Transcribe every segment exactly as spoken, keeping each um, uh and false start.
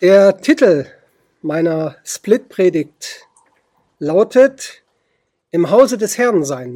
Der Titel meiner Split-Predigt lautet Im Hause des Herrn sein.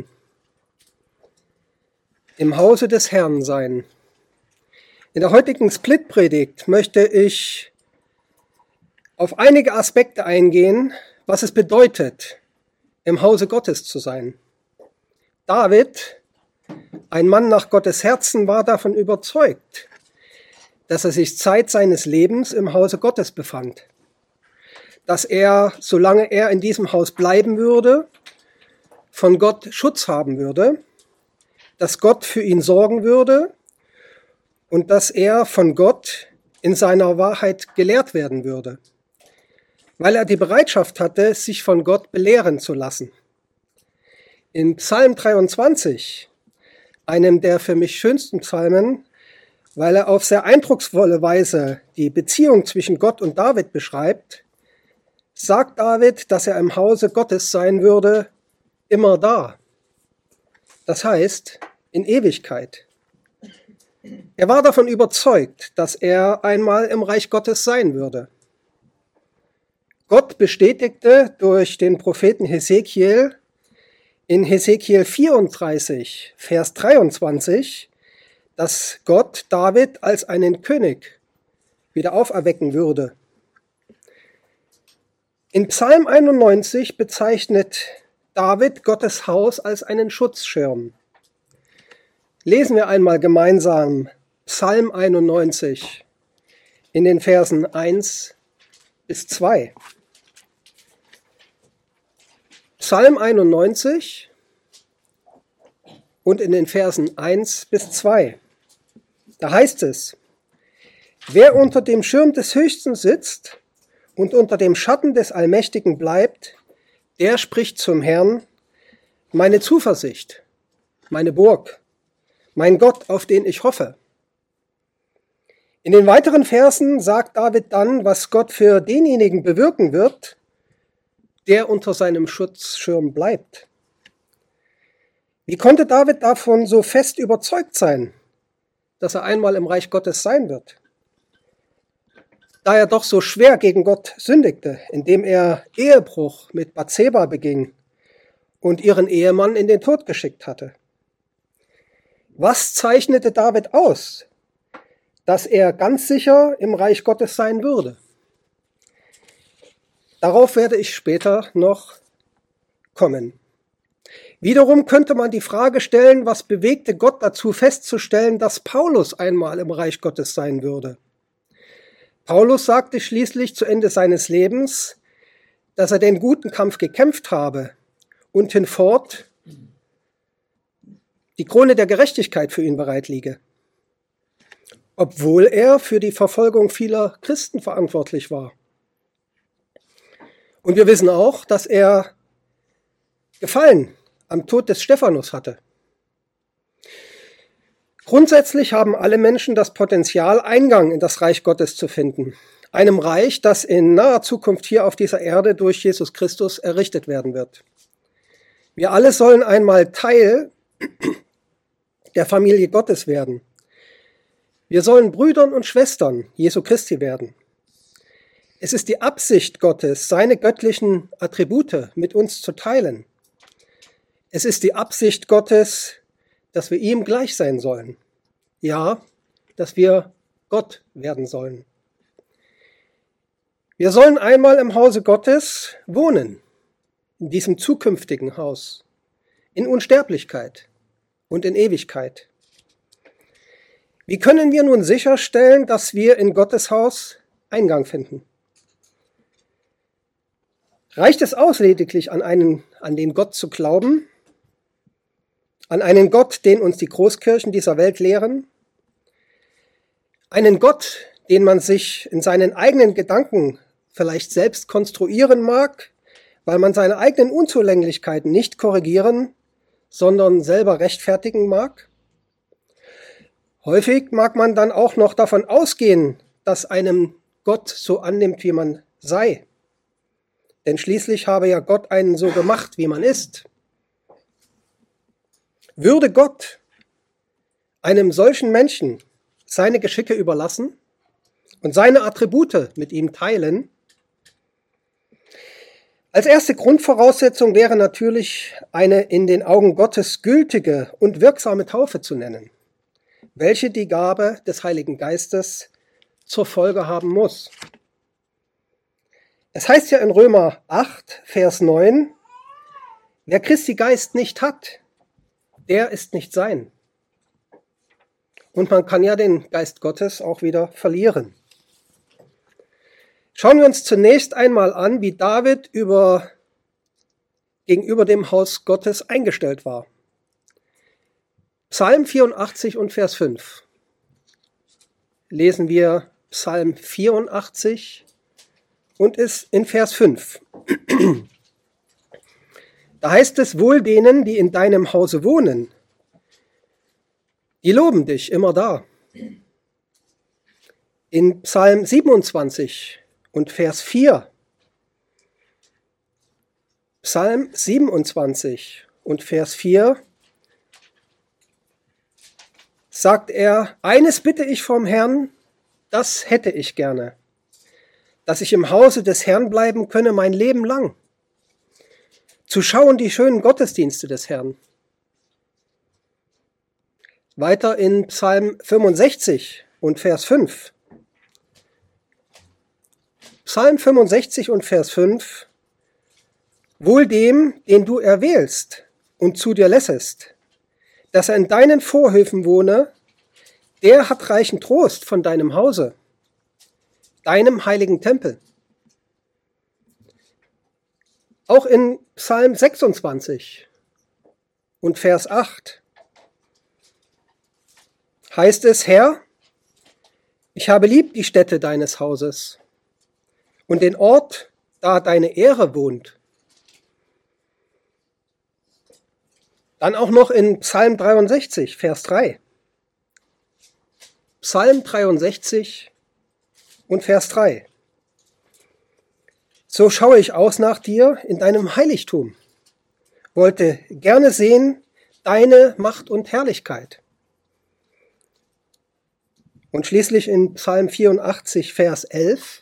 Im Hause des Herrn sein. In der heutigen Split-Predigt möchte ich auf einige Aspekte eingehen, was es bedeutet, im Hause Gottes zu sein. David, ein Mann nach Gottes Herzen, war davon überzeugt, dass er sich Zeit seines Lebens im Hause Gottes befand. Dass er, solange er in diesem Haus bleiben würde, von Gott Schutz haben würde, dass Gott für ihn sorgen würde und dass er von Gott in seiner Wahrheit gelehrt werden würde, weil er die Bereitschaft hatte, sich von Gott belehren zu lassen. In Psalm dreiundzwanzig, einem der für mich schönsten Psalmen, weil er auf sehr eindrucksvolle Weise die Beziehung zwischen Gott und David beschreibt, sagt David, dass er im Hause Gottes sein würde, immer da. Das heißt, in Ewigkeit. Er war davon überzeugt, dass er einmal im Reich Gottes sein würde. Gott bestätigte durch den Propheten Hesekiel in Hesekiel vierunddreißig, Vers dreiundzwanzig, dass Gott David als einen König wieder auferwecken würde. In Psalm einundneunzig bezeichnet David Gottes Haus als einen Schutzschirm. Lesen wir einmal gemeinsam Psalm einundneunzig in den Versen eins bis zwei. Psalm einundneunzig und in den Versen eins bis zwei. Da heißt es: Wer unter dem Schirm des Höchsten sitzt und unter dem Schatten des Allmächtigen bleibt, der spricht zum Herrn: Meine Zuversicht, meine Burg, mein Gott, auf den ich hoffe. In den weiteren Versen sagt David dann, was Gott für denjenigen bewirken wird, der unter seinem Schutzschirm bleibt. Wie konnte David davon so fest überzeugt sein, dass er einmal im Reich Gottes sein wird? Da er doch so schwer gegen Gott sündigte, indem er Ehebruch mit Bathseba beging und ihren Ehemann in den Tod geschickt hatte. Was zeichnete David aus, dass er ganz sicher im Reich Gottes sein würde? Darauf werde ich später noch kommen. Wiederum könnte man die Frage stellen, was bewegte Gott dazu festzustellen, dass Paulus einmal im Reich Gottes sein würde. Paulus sagte schließlich zu Ende seines Lebens, dass er den guten Kampf gekämpft habe und hinfort die Krone der Gerechtigkeit für ihn bereit liege, obwohl er für die Verfolgung vieler Christen verantwortlich war. Und wir wissen auch, dass er Gefallen am Tod des Stephanus hatte. Grundsätzlich haben alle Menschen das Potenzial, Eingang in das Reich Gottes zu finden. Einem Reich, das in naher Zukunft hier auf dieser Erde durch Jesus Christus errichtet werden wird. Wir alle sollen einmal Teil der Familie Gottes werden. Wir sollen Brüdern und Schwestern Jesu Christi werden. Es ist die Absicht Gottes, seine göttlichen Attribute mit uns zu teilen. Es ist die Absicht Gottes, dass wir ihm gleich sein sollen. Ja, dass wir Gott werden sollen. Wir sollen einmal im Hause Gottes wohnen, in diesem zukünftigen Haus, in Unsterblichkeit und in Ewigkeit. Wie können wir nun sicherstellen, dass wir in Gottes Haus Eingang finden? Reicht es aus, lediglich an einen, an den Gott zu glauben? An einen Gott, den uns die Großkirchen dieser Welt lehren? Einen Gott, den man sich in seinen eigenen Gedanken vielleicht selbst konstruieren mag, weil man seine eigenen Unzulänglichkeiten nicht korrigieren, sondern selber rechtfertigen mag? Häufig mag man dann auch noch davon ausgehen, dass einem Gott so annimmt, wie man sei. Denn schließlich habe ja Gott einen so gemacht, wie man ist. Würde Gott einem solchen Menschen seine Geschicke überlassen und seine Attribute mit ihm teilen. Als erste Grundvoraussetzung wäre natürlich eine in den Augen Gottes gültige und wirksame Taufe zu nennen, welche die Gabe des Heiligen Geistes zur Folge haben muss. Es heißt ja in Römer acht, Vers neun, wer Christi Geist nicht hat, der ist nicht sein. Und man kann ja den Geist Gottes auch wieder verlieren. Schauen wir uns zunächst einmal an, wie David über, gegenüber dem Haus Gottes eingestellt war. Psalm vierundachtzig und Vers fünf. Lesen wir Psalm vierundachtzig und ist in Vers fünf. Da heißt es, wohl denen, die in deinem Hause wohnen, die loben dich immer da. In Psalm siebenundzwanzig und Vers vier. Psalm siebenundzwanzig und Vers vier sagt er, eines bitte ich vom Herrn, das hätte ich gerne, dass ich im Hause des Herrn bleiben könne mein Leben lang, zu schauen die schönen Gottesdienste des Herrn. Weiter in Psalm fünfundsechzig und Vers fünf. Psalm fünfundsechzig und Vers fünf. Wohl dem, den du erwählst und zu dir lässest, dass er in deinen Vorhöfen wohne, der hat reichen Trost von deinem Hause, deinem heiligen Tempel. Auch in Psalm sechsundzwanzig und Vers acht heißt es, Herr, ich habe lieb die Stätte deines Hauses und den Ort, da deine Ehre wohnt. Dann auch noch in Psalm dreiundsechzig, Vers drei. Psalm dreiundsechzig und Vers drei. So schaue ich aus nach dir in deinem Heiligtum, wollte gerne sehen deine Macht und Herrlichkeit. Und schließlich in Psalm vierundachtzig, Vers elf.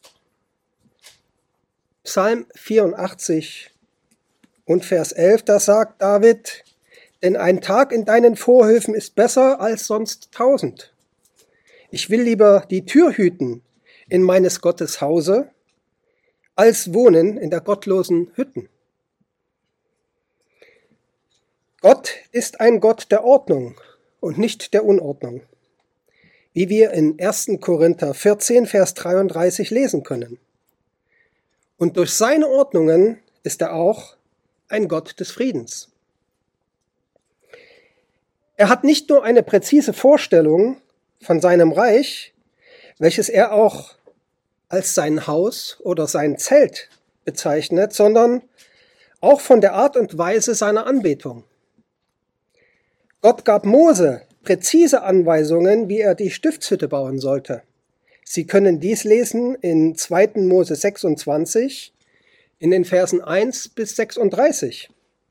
Psalm vierundachtzig und Vers elf, da sagt David, denn ein Tag in deinen Vorhöfen ist besser als sonst tausend. Ich will lieber die Tür hüten in meines Gottes Hause, als wohnen in der gottlosen Hütten. Gott ist ein Gott der Ordnung und nicht der Unordnung, wie wir in ersten Korinther vierzehn, Vers dreiunddreißig lesen können. Und durch seine Ordnungen ist er auch ein Gott des Friedens. Er hat nicht nur eine präzise Vorstellung von seinem Reich, welches er auch als sein Haus oder sein Zelt bezeichnet, sondern auch von der Art und Weise seiner Anbetung. Gott gab Mose präzise Anweisungen, wie er die Stiftshütte bauen sollte. Sie können dies lesen in zweiten Mose sechsundzwanzig, in den Versen eins bis sechsunddreißig.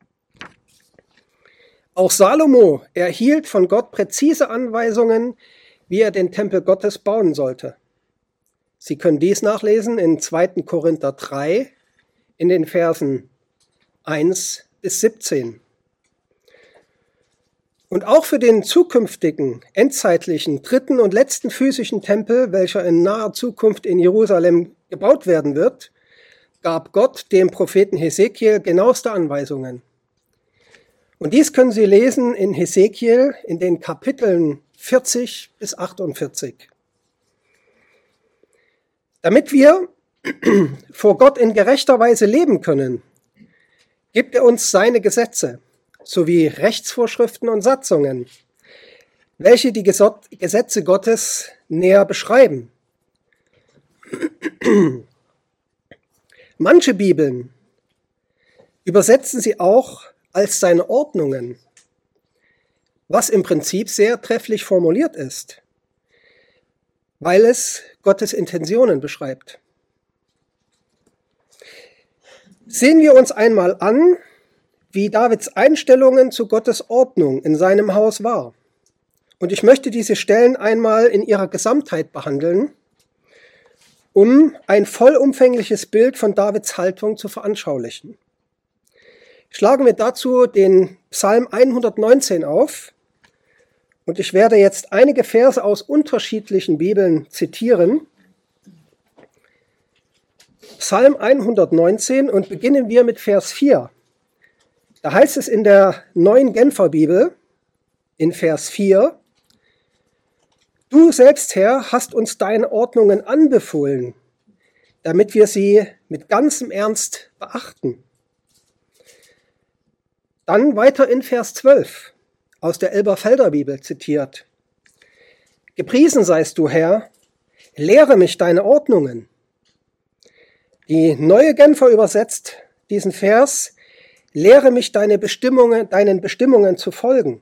Auch Salomo erhielt von Gott präzise Anweisungen, wie er den Tempel Gottes bauen sollte. Sie können dies nachlesen in zweiten Korinther drei, in den Versen eins bis siebzehn. Und auch für den zukünftigen, endzeitlichen, dritten und letzten physischen Tempel, welcher in naher Zukunft in Jerusalem gebaut werden wird, gab Gott dem Propheten Hesekiel genaueste Anweisungen. Und dies können Sie lesen in Hesekiel in den Kapiteln vierzig bis achtundvierzig. Damit wir vor Gott in gerechter Weise leben können, gibt er uns seine Gesetze sowie Rechtsvorschriften und Satzungen, welche die Gesetze Gottes näher beschreiben. Manche Bibeln übersetzen sie auch als seine Ordnungen, was im Prinzip sehr trefflich formuliert ist, weil es Gottes Intentionen beschreibt. Sehen wir uns einmal an, wie Davids Einstellungen zu Gottes Ordnung in seinem Haus war. Und ich möchte diese Stellen einmal in ihrer Gesamtheit behandeln, um ein vollumfängliches Bild von Davids Haltung zu veranschaulichen. Schlagen wir dazu den Psalm hundertneunzehn auf und ich werde jetzt einige Verse aus unterschiedlichen Bibeln zitieren. Psalm hundertneunzehn und beginnen wir mit Vers vier. Da heißt es in der Neuen Genfer Bibel, in Vers vier, Du selbst, Herr, hast uns deine Ordnungen anbefohlen, damit wir sie mit ganzem Ernst beachten. Dann weiter in Vers zwölf, aus der Elberfelder Bibel zitiert. Gepriesen seist du, Herr, lehre mich deine Ordnungen. Die Neue Genfer übersetzt diesen Vers, lehre mich deine Bestimmungen, deinen Bestimmungen zu folgen.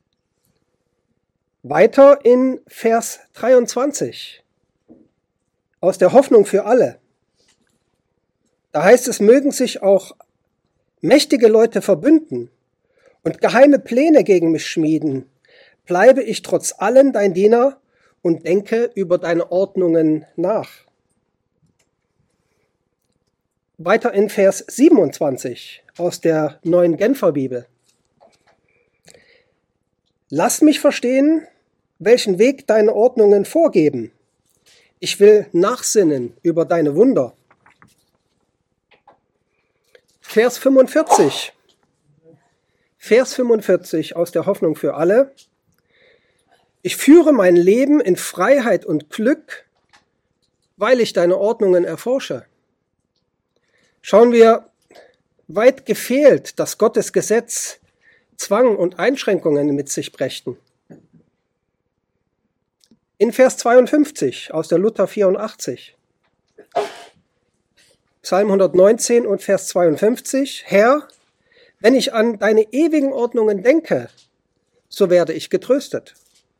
Weiter in Vers dreiundzwanzig, aus der Hoffnung für alle. Da heißt es, mögen sich auch mächtige Leute verbünden und geheime Pläne gegen mich schmieden, bleibe ich trotz allem dein Diener und denke über deine Ordnungen nach. Weiter in Vers siebenundzwanzig aus der Neuen Genfer Bibel. Lass mich verstehen, welchen Weg deine Ordnungen vorgeben. Ich will nachsinnen über deine Wunder. Vers fünfundvierzig. Vers fünfundvierzig aus der Hoffnung für alle. Ich führe mein Leben in Freiheit und Glück, weil ich deine Ordnungen erforsche. Schauen wir, weit gefehlt, dass Gottes Gesetz Zwang und Einschränkungen mit sich brächten. In Vers zweiundfünfzig aus der Luther vierundachtzig. Psalm hundertneunzehn und Vers zweiundfünfzig. Herr, wenn ich an deine ewigen Ordnungen denke, so werde ich getröstet.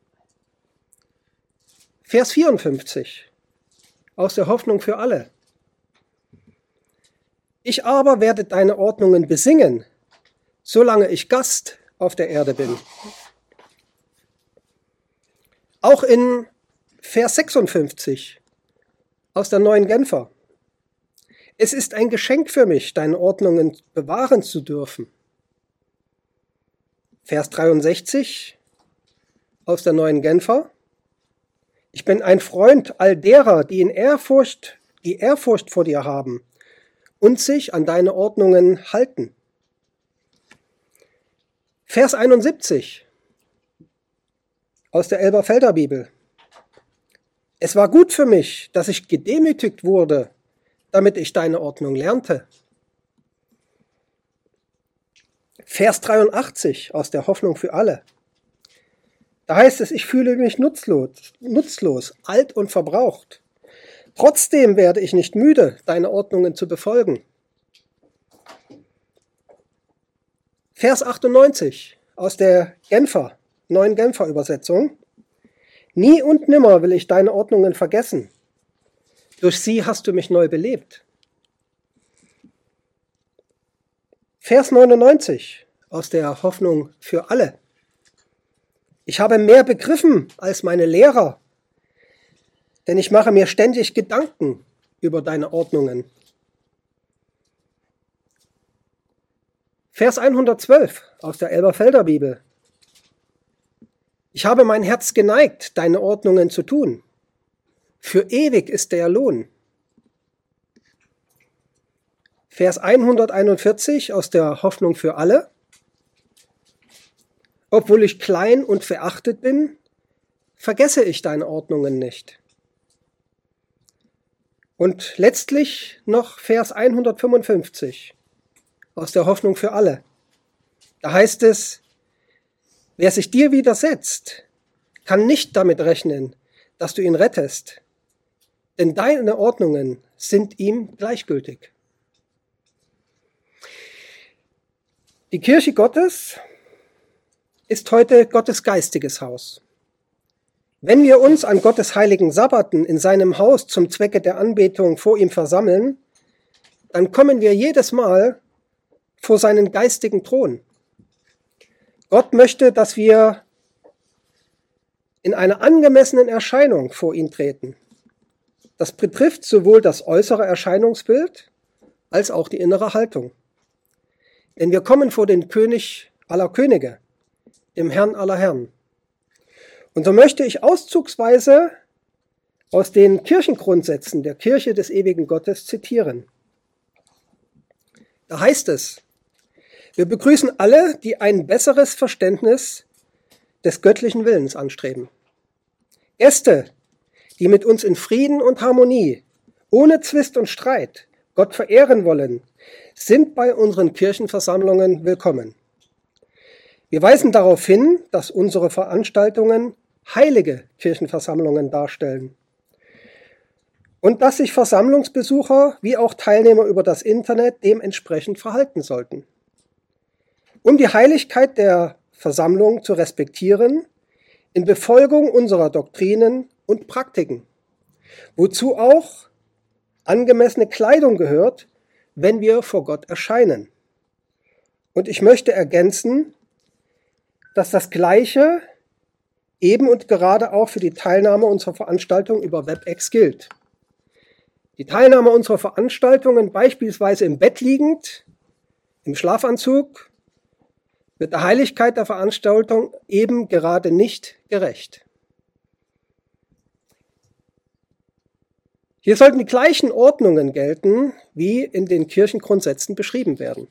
Vers vierundfünfzig aus der Hoffnung für alle. Ich aber werde deine Ordnungen besingen, solange ich Gast auf der Erde bin. Auch in Vers sechsundfünfzig aus der Neuen Genfer. Es ist ein Geschenk für mich, deine Ordnungen bewahren zu dürfen. Vers dreiundsechzig aus der Neuen Genfer. Ich bin ein Freund all derer, die in Ehrfurcht, die Ehrfurcht vor dir haben und sich an deine Ordnungen halten. Vers einundsiebzig aus der Elberfelder Bibel. Es war gut für mich, dass ich gedemütigt wurde, damit ich deine Ordnung lernte. Vers dreiundachtzig aus der Hoffnung für alle. Da heißt es, ich fühle mich nutzlos, nutzlos, alt und verbraucht. Trotzdem werde ich nicht müde, deine Ordnungen zu befolgen. Vers achtundneunzig aus der Genfer, Neuen Genfer Übersetzung. Nie und nimmer will ich deine Ordnungen vergessen. Durch sie hast du mich neu belebt. Vers neunundneunzig aus der Hoffnung für alle. Ich habe mehr begriffen als meine Lehrer, denn ich mache mir ständig Gedanken über deine Ordnungen. Vers hundertzwölf aus der Elberfelder Bibel. Ich habe mein Herz geneigt, deine Ordnungen zu tun. Für ewig ist der Lohn. Vers hunderteinundvierzig aus der Hoffnung für alle. Obwohl ich klein und verachtet bin, vergesse ich deine Ordnungen nicht. Und letztlich noch Vers hundertfünfundfünfzig aus der Hoffnung für alle. Da heißt es, wer sich dir widersetzt, kann nicht damit rechnen, dass du ihn rettest, denn deine Ordnungen sind ihm gleichgültig. Die Kirche Gottes ist heute Gottes geistiges Haus. Wenn wir uns an Gottes heiligen Sabbaten in seinem Haus zum Zwecke der Anbetung vor ihm versammeln, dann kommen wir jedes Mal vor seinen geistigen Thron. Gott möchte, dass wir in einer angemessenen Erscheinung vor ihn treten. Das betrifft sowohl das äußere Erscheinungsbild als auch die innere Haltung. Denn wir kommen vor den König aller Könige, dem Herrn aller Herren. Und so möchte ich auszugsweise aus den Kirchengrundsätzen der Kirche des ewigen Gottes zitieren. Da heißt es: Wir begrüßen alle, die ein besseres Verständnis des göttlichen Willens anstreben. Gäste, die mit uns in Frieden und Harmonie, ohne Zwist und Streit, Gott verehren wollen, sind bei unseren Kirchenversammlungen willkommen. Wir weisen darauf hin, dass unsere Veranstaltungen heilige Kirchenversammlungen darstellen und dass sich Versammlungsbesucher wie auch Teilnehmer über das Internet dementsprechend verhalten sollten. Um die Heiligkeit der Versammlung zu respektieren, in Befolgung unserer Doktrinen und Praktiken, wozu auch angemessene Kleidung gehört, wenn wir vor Gott erscheinen. Und ich möchte ergänzen, dass das Gleiche eben und gerade auch für die Teilnahme unserer Veranstaltung über WebEx gilt. Die Teilnahme unserer Veranstaltungen beispielsweise im Bett liegend, im Schlafanzug, wird der Heiligkeit der Veranstaltung eben gerade nicht gerecht. Hier sollten die gleichen Ordnungen gelten, wie in den Kirchengrundsätzen beschrieben werden.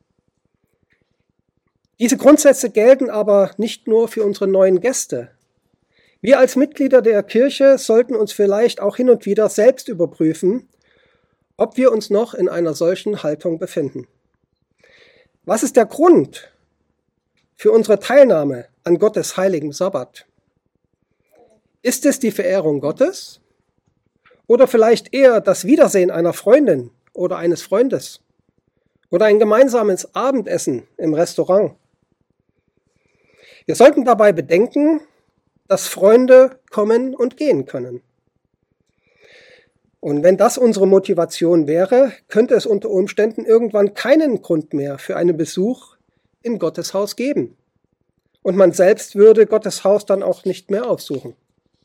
Diese Grundsätze gelten aber nicht nur für unsere neuen Gäste. Wir als Mitglieder der Kirche sollten uns vielleicht auch hin und wieder selbst überprüfen, ob wir uns noch in einer solchen Haltung befinden. Was ist der Grund für unsere Teilnahme an Gottes heiligem Sabbat? Ist es die Verehrung Gottes oder vielleicht eher das Wiedersehen einer Freundin oder eines Freundes oder ein gemeinsames Abendessen im Restaurant? Wir sollten dabei bedenken, dass Freunde kommen und gehen können. Und wenn das unsere Motivation wäre, könnte es unter Umständen irgendwann keinen Grund mehr für einen Besuch in Gottes Haus geben. Und man selbst würde Gottes Haus dann auch nicht mehr aufsuchen.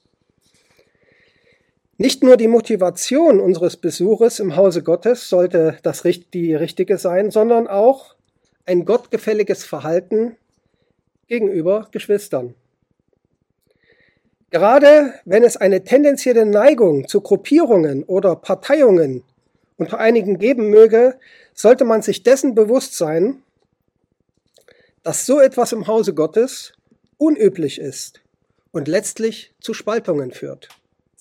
Nicht nur die Motivation unseres Besuches im Hause Gottes sollte das die richtige sein, sondern auch ein gottgefälliges Verhalten gegenüber Geschwistern. Gerade wenn es eine tendenzielle Neigung zu Gruppierungen oder Parteiungen unter einigen geben möge, sollte man sich dessen bewusst sein, dass so etwas im Hause Gottes unüblich ist und letztlich zu Spaltungen führt.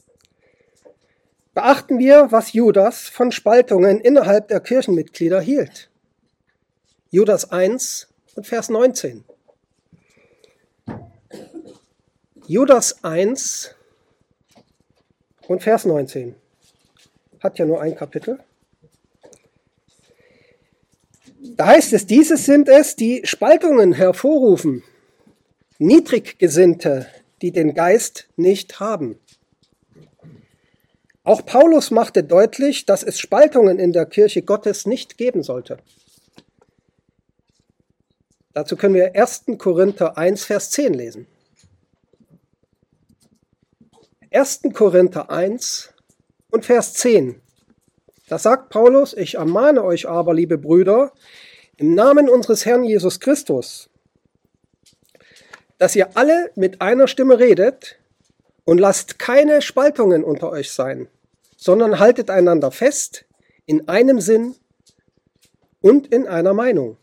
Beachten wir, was Judas von Spaltungen innerhalb der Kirchenmitglieder hielt. Judas eins und Vers neunzehn. Judas eins und Vers neunzehn. Hat ja nur ein Kapitel. Da heißt es, diese sind es, die Spaltungen hervorrufen, Niedriggesinnte, die den Geist nicht haben. Auch Paulus machte deutlich, dass es Spaltungen in der Kirche Gottes nicht geben sollte. Dazu können wir erster Korinther eins, Vers zehn lesen. erster Korinther eins und Vers zehn. Da sagt Paulus: Ich ermahne euch aber, liebe Brüder, im Namen unseres Herrn Jesus Christus, dass ihr alle mit einer Stimme redet und lasst keine Spaltungen unter euch sein, sondern haltet einander fest in einem Sinn und in einer Meinung.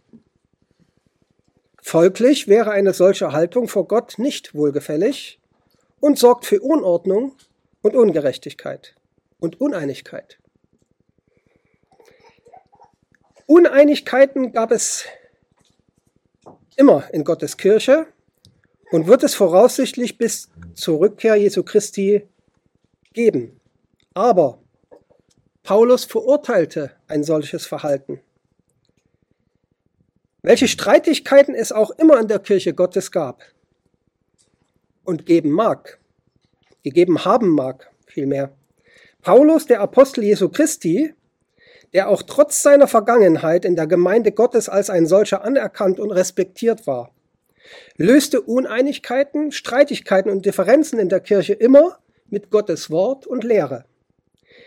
Folglich wäre eine solche Haltung vor Gott nicht wohlgefällig und sorgt für Unordnung und Ungerechtigkeit und Uneinigkeit. Uneinigkeiten gab es immer in Gottes Kirche und wird es voraussichtlich bis zur Rückkehr Jesu Christi geben. Aber Paulus verurteilte ein solches Verhalten. Welche Streitigkeiten es auch immer in der Kirche Gottes gab und geben mag, gegeben haben mag, vielmehr. Paulus, der Apostel Jesu Christi, der auch trotz seiner Vergangenheit in der Gemeinde Gottes als ein solcher anerkannt und respektiert war, löste Uneinigkeiten, Streitigkeiten und Differenzen in der Kirche immer mit Gottes Wort und Lehre.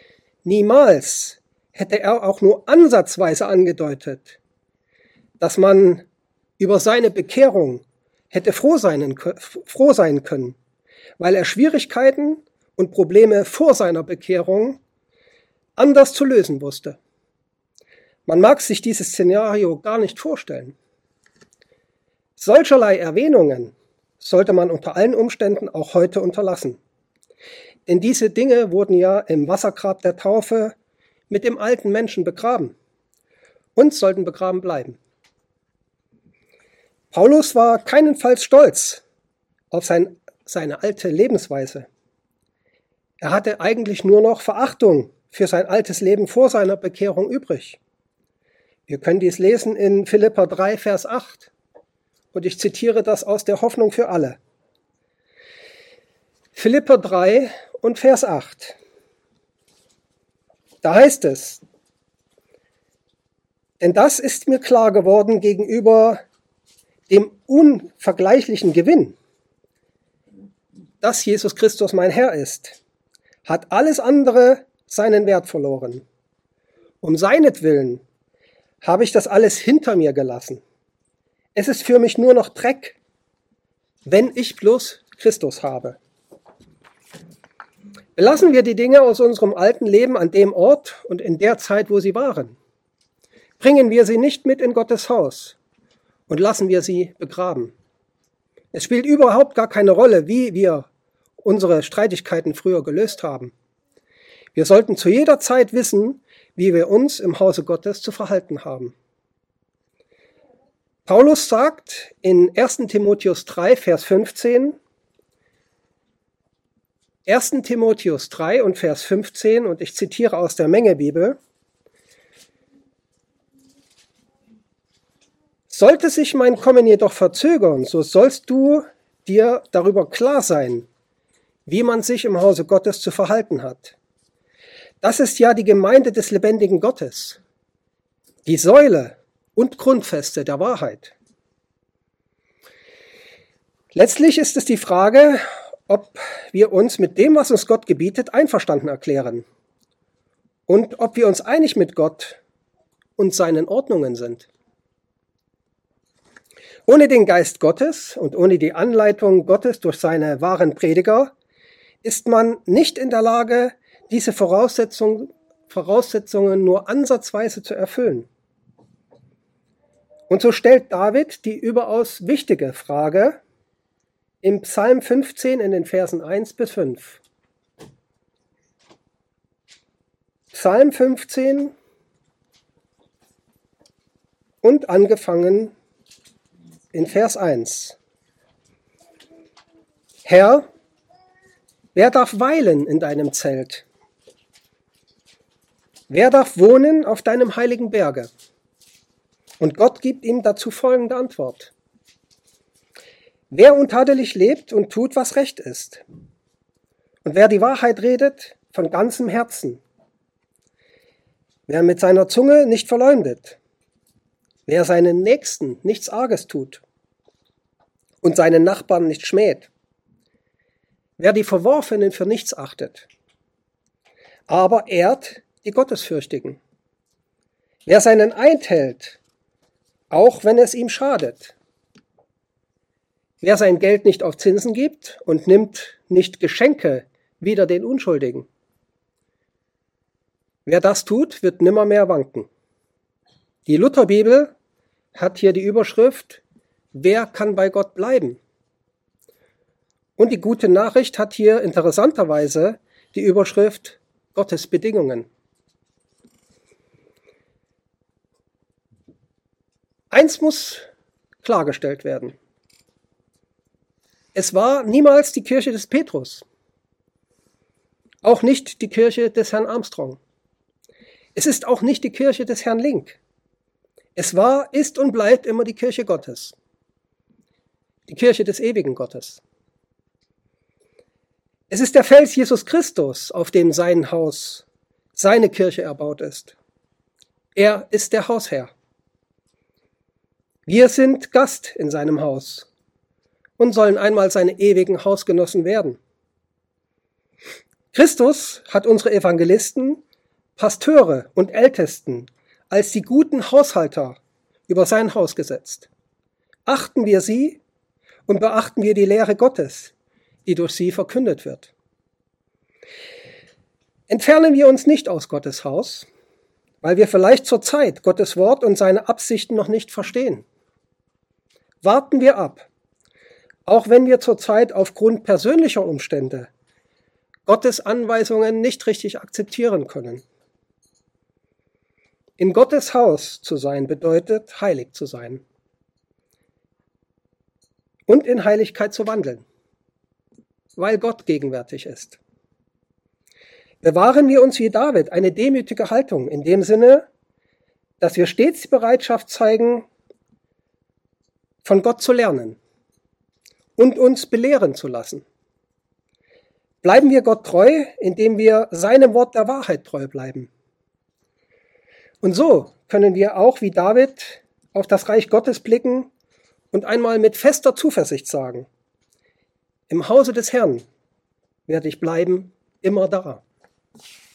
Niemals hätte er auch nur ansatzweise angedeutet, dass man über seine Bekehrung hätte froh sein, froh sein können, weil er Schwierigkeiten und Probleme vor seiner Bekehrung anders zu lösen wusste. Man mag sich dieses Szenario gar nicht vorstellen. Solcherlei Erwähnungen sollte man unter allen Umständen auch heute unterlassen. Denn diese Dinge wurden ja im Wassergrab der Taufe mit dem alten Menschen begraben und sollten begraben bleiben. Paulus war keinenfalls stolz auf sein, seine alte Lebensweise. Er hatte eigentlich nur noch Verachtung für sein altes Leben vor seiner Bekehrung übrig. Wir können dies lesen in Philipper drei, Vers acht. Und ich zitiere das aus der Hoffnung für alle. Philipper drei und Vers acht. Da heißt es: Denn das ist mir klar geworden gegenüber dem unvergleichlichen Gewinn, dass Jesus Christus mein Herr ist, hat alles andere seinen Wert verloren. Um seinetwillen habe ich das alles hinter mir gelassen. Es ist für mich nur noch Dreck, wenn ich bloß Christus habe. Belassen wir die Dinge aus unserem alten Leben an dem Ort und in der Zeit, wo sie waren. Bringen wir sie nicht mit in Gottes Haus und lassen wir sie begraben. Es spielt überhaupt gar keine Rolle, wie wir unsere Streitigkeiten früher gelöst haben. Wir sollten zu jeder Zeit wissen, wie wir uns im Hause Gottes zu verhalten haben. Paulus sagt in erster Timotheus drei, Vers fünfzehn, erster Timotheus drei und Vers fünfzehn, und ich zitiere aus der Mengebibel: Sollte sich mein Kommen jedoch verzögern, so sollst du dir darüber klar sein, wie man sich im Hause Gottes zu verhalten hat. Das ist ja die Gemeinde des lebendigen Gottes, die Säule und Grundfeste der Wahrheit. Letztlich ist es die Frage, ob wir uns mit dem, was uns Gott gebietet, einverstanden erklären und ob wir uns einig mit Gott und seinen Ordnungen sind. Ohne den Geist Gottes und ohne die Anleitung Gottes durch seine wahren Prediger ist man nicht in der Lage, diese Voraussetzung, Voraussetzungen nur ansatzweise zu erfüllen. Und so stellt David die überaus wichtige Frage im Psalm fünfzehn in den Versen eins bis fünf. Psalm fünfzehn und angefangen in Vers eins. Herr, wer darf weilen in deinem Zelt? Wer darf wohnen auf deinem heiligen Berge? Und Gott gibt ihm dazu folgende Antwort: Wer untadelig lebt und tut, was recht ist, und wer die Wahrheit redet von ganzem Herzen, wer mit seiner Zunge nicht verleumdet, wer seinen Nächsten nichts Arges tut und seinen Nachbarn nicht schmäht, wer die Verworfenen für nichts achtet, aber ehrt die Gottesfürchtigen, wer seinen Eid hält, auch wenn es ihm schadet, wer sein Geld nicht auf Zinsen gibt und nimmt nicht Geschenke wider den Unschuldigen. Wer das tut, wird nimmermehr wanken. Die Lutherbibel hat hier die Überschrift: Wer kann bei Gott bleiben? Und die gute Nachricht hat hier interessanterweise die Überschrift: Gottes Bedingungen. Eins muss klargestellt werden. Es war niemals die Kirche des Petrus. Auch nicht die Kirche des Herrn Armstrong. Es ist auch nicht die Kirche des Herrn Link. Es war, ist und bleibt immer die Kirche Gottes. Die Kirche des ewigen Gottes. Es ist der Fels Jesus Christus, auf dem sein Haus, seine Kirche erbaut ist. Er ist der Hausherr. Wir sind Gast in seinem Haus und sollen einmal seine ewigen Hausgenossen werden. Christus hat unsere Evangelisten Pasteure und Ältesten als die guten Haushalter über sein Haus gesetzt. Achten wir sie und beachten wir die Lehre Gottes, die durch sie verkündet wird. Entfernen wir uns nicht aus Gottes Haus, weil wir vielleicht zur Zeit Gottes Wort und seine Absichten noch nicht verstehen. Warten wir ab, auch wenn wir zurzeit aufgrund persönlicher Umstände Gottes Anweisungen nicht richtig akzeptieren können. In Gottes Haus zu sein bedeutet, heilig zu sein und in Heiligkeit zu wandeln, weil Gott gegenwärtig ist. Bewahren wir uns wie David eine demütige Haltung in dem Sinne, dass wir stets die Bereitschaft zeigen, von Gott zu lernen und uns belehren zu lassen. Bleiben wir Gott treu, indem wir seinem Wort der Wahrheit treu bleiben. Und so können wir auch wie David auf das Reich Gottes blicken und einmal mit fester Zuversicht sagen: Im Hause des Herrn werde ich bleiben, immer da.